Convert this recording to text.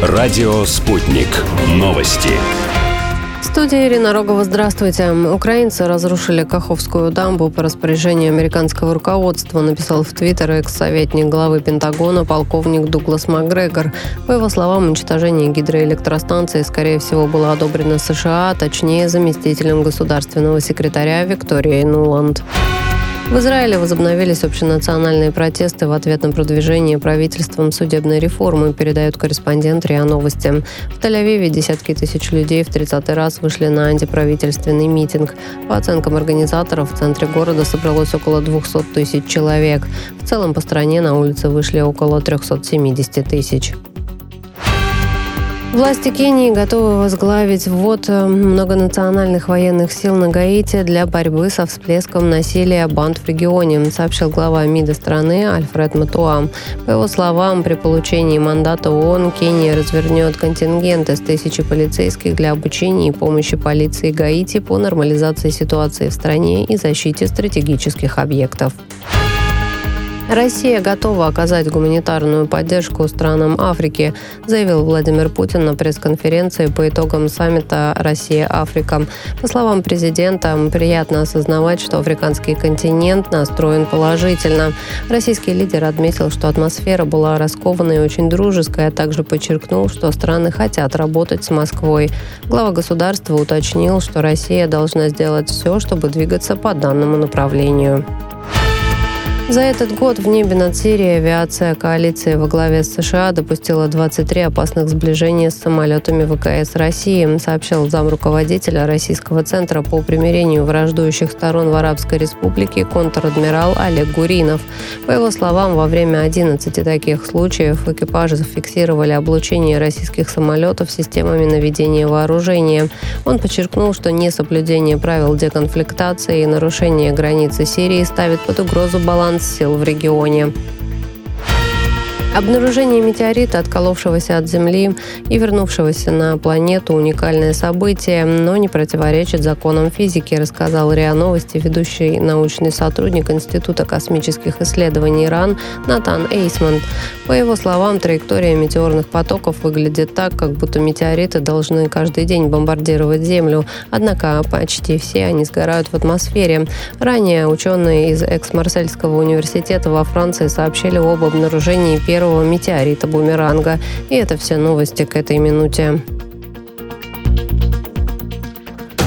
Радио «Спутник». Новости. В студии Ирина Рогова. Здравствуйте. Украинцы разрушили Каховскую дамбу по распоряжению американского руководства, написал в Твиттер экс-советник главы Пентагона полковник Дуглас Макгрегор. По его словам, уничтожение гидроэлектростанции, скорее всего, было одобрено США, точнее, заместителем государственного секретаря Викторией Нуланд. В Израиле возобновились общенациональные протесты в ответ на продвижение правительством судебной реформы, передает корреспондент РИА Новости. В Тель-Авиве десятки тысяч людей в 30-й раз вышли на антиправительственный митинг. По оценкам организаторов, в центре города собралось около 200 тысяч человек. В целом по стране на улицы вышли около 370 тысяч. Власти Кении готовы возглавить ввод многонациональных военных сил на Гаити для борьбы со всплеском насилия банд в регионе, сообщил глава МИДа страны Альфред Матуа. По его словам, при получении мандата ООН Кения развернет контингент из 1000 полицейских для обучения и помощи полиции Гаити по нормализации ситуации в стране и защите стратегических объектов. Россия готова оказать гуманитарную поддержку странам Африки, заявил Владимир Путин на пресс-конференции по итогам саммита «Россия-Африка». По словам президента, приятно осознавать, что африканский континент настроен положительно. Российский лидер отметил, что атмосфера была раскованной и очень дружеской, а также подчеркнул, что страны хотят работать с Москвой. Глава государства уточнил, что Россия должна сделать все, чтобы двигаться по данному направлению. За этот год в небе над Сирией авиация коалиции во главе с США допустила 23 опасных сближения с самолетами ВКС России, сообщил замруководителя Российского центра по примирению враждующих сторон в Арабской Республике контр-адмирал Олег Гуринов. По его словам, во время 11 таких случаев экипажи зафиксировали облучение российских самолетов системами наведения вооружения. Он подчеркнул, что несоблюдение правил деконфликтации и нарушение границы Сирии ставит под угрозу баланс сил в регионе. Обнаружение метеорита, отколовшегося от Земли и вернувшегося на планету, уникальное событие, но не противоречит законам физики, рассказал РИА Новости ведущий научный сотрудник Института космических исследований РАН Натан Эйсмонт. По его словам, траектория метеорных потоков выглядит так, как будто метеориты должны каждый день бомбардировать Землю, однако почти все они сгорают в атмосфере. Ранее ученые из Экс-Марсельского университета во Франции сообщили об обнаружении первого метеорита-бумеранга. И это все новости к этой минуте.